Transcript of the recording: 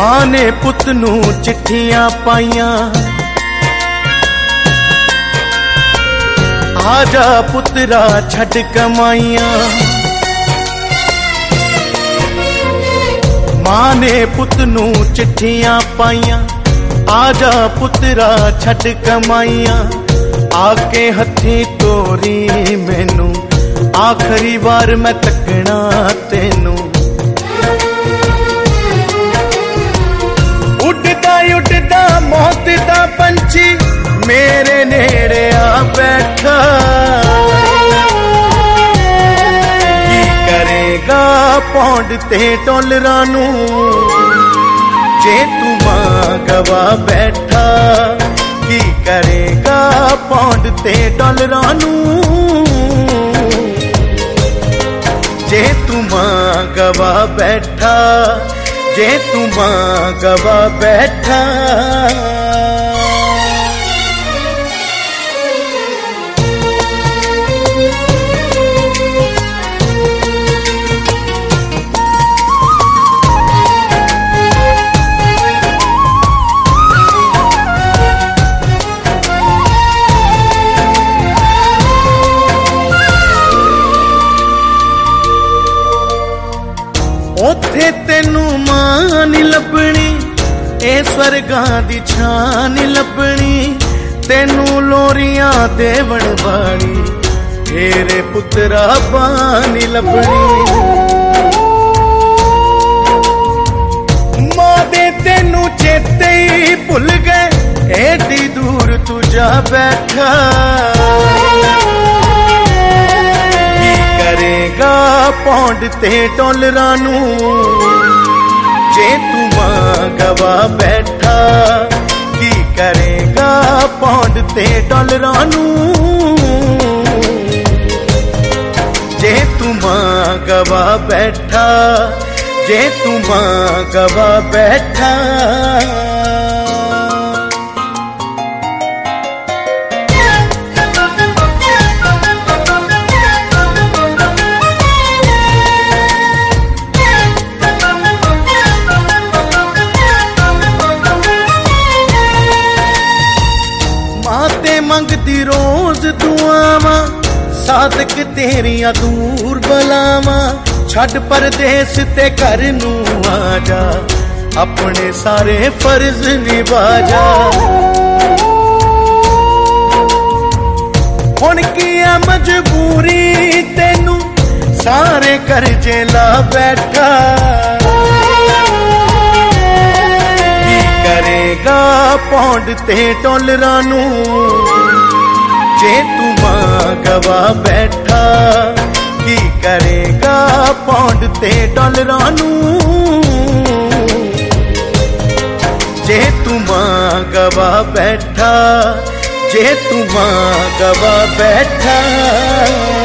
मां ने पुत नू चिट्ठियां पाइयां, आजा पुत्रा छड़ कमाइयां। मां ने पुत नू चिट्ठियां पाइयां, आजा पुत्रा छड़ कमाइयां। आके हथी तोरी मैनू, आखरी बार मैं तकना तेनू। उड़दा उड़दा मौत दा पंछी मेरे नेड़े आ बैठा। की करेगा पौंड ते डॉलरां नू जे तू मां गवा बैठा। की करेगा पौंड ते डॉलरां नू जे तू मां गवा बैठा, जे तू मां गवा बैठा। ओथे तेनू मां नी लभनी, ए स्वर्गां दी छां नी लभनी। तेनू लोरियां देवण वाली तेरे पुत्रा बां नी लभनी। मां दे तेनू चेते ही भुल गए, एडी दूर तू जा बैठा। करेगा पौंड ते डॉलरां नू जे तू मां गवा बैठा। की करेगा पौंड ते डॉलरां नू जे तू मां गवा बैठा, जे तू मां गवा बैठा। मंगती रोज दुआवां, सादक तेरियां दूर बलावां। छड़ परदेस ते घर नू आजा, अपने सारे फर्ज निभा जा। हुण की है मजबूरी तेनू, सारे कर्जे ला बैठा। करेगा पौंड ते डॉलरां नू जे तू मां गवा बैठा। की करेगा पौंड ते डॉलरां नू जे तू मां गवा बैठा, जे तू मां गवा बैठा।